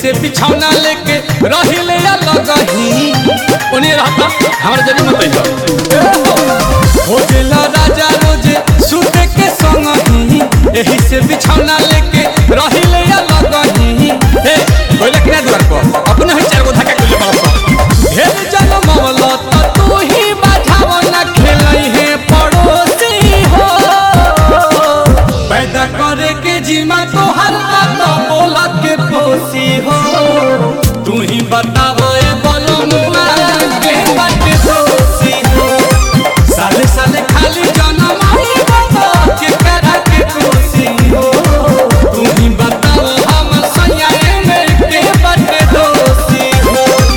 से बिछौना लेके रहिले अलग ही उन्हें रहता हमारे जरी मत हो गेला राजा रोजे सुते के संग ही यही से बिछौना लेके रहिले अलग ही हे बोले कि ना द्वार पर अपने ही चार गो धक्का के ले बाप ढेर जन्म मौला त तू ही बाझाव ना खेलई है पड़ोसी हो पैदा करे के जीमा तो हर बात बोला के पोसी हो तू ही बताओ ए बोलो मुआ के बात दोषी हो साले साले खाली जन्म आई बाबा के करा के कोसी हो तू ही बताओ हम सैया में के बात दोषी हो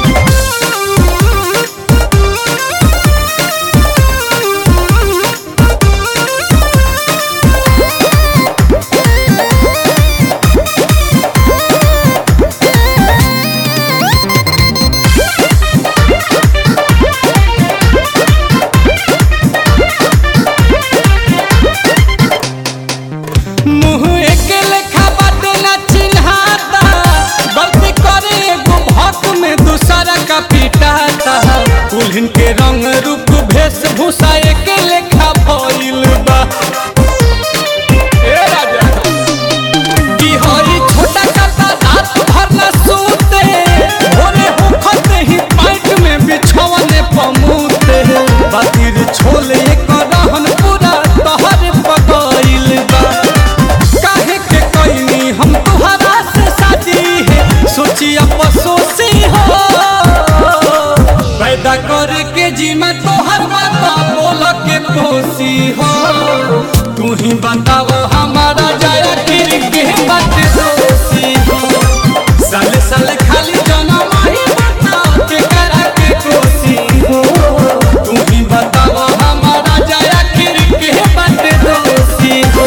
दुल्हन के रंग रूप वेशभूषा एक लेखा भइल बा ए राजा की हई छोटा काता रात भर न सोते भोरे होखत ही पाइट में बिछौने पमूते बातिर छोले एक रहन पूरा तहर पगइल बा काहे के कइनी हम तुहरा से शादी है सोची अफसोसी हो पैदा करे के जीमा तोहर बाता बोल के पोसी हो तू ही बताओ हमारा जाया फिर के बात दोषी हो साले साले खाली जन्म ही बता के करा के कोसी हो तू ही बताओ हमारा जाया फिर के बात दोषी हो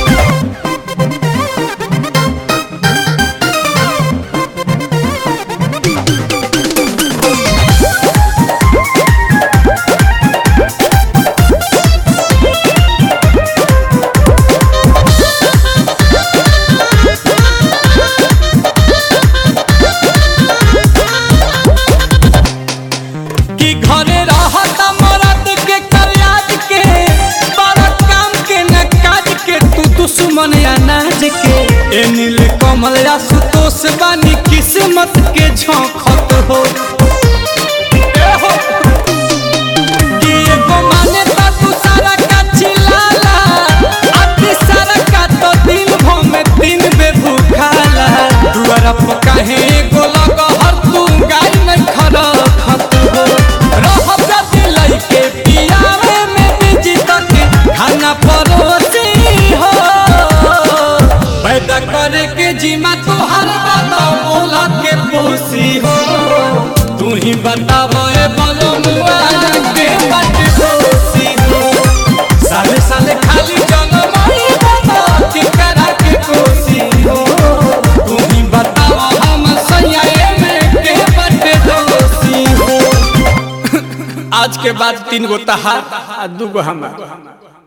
घरे रहता मरद के करियाज के बड़ा काम के न काज के तू दुश्मन अनाज के ए नील कमल या सुतोष बानी किस्मत के झोंकत हो कि एगो माने ता तू सारा का चिल्लाला अति सारा का तो दिन भर में दिन बे भूखाला दुआरा पर काहे एगो लग हर तू गाय नहीं खड़ा खत हो के पियावे में बिजी तक खाना परोसी हो पैदा करे के जीमा तोहर बाता बोला के पोसी हो तू ही बताओ ए बोलो मुआ के बात दोषी हो साले साले खाली जन्म आई बाबा के करा के कोसी हो तू ही बताओ हम सैया में के बात दोषी हो आज के बाद 3 गो तहार 2 गो हमार।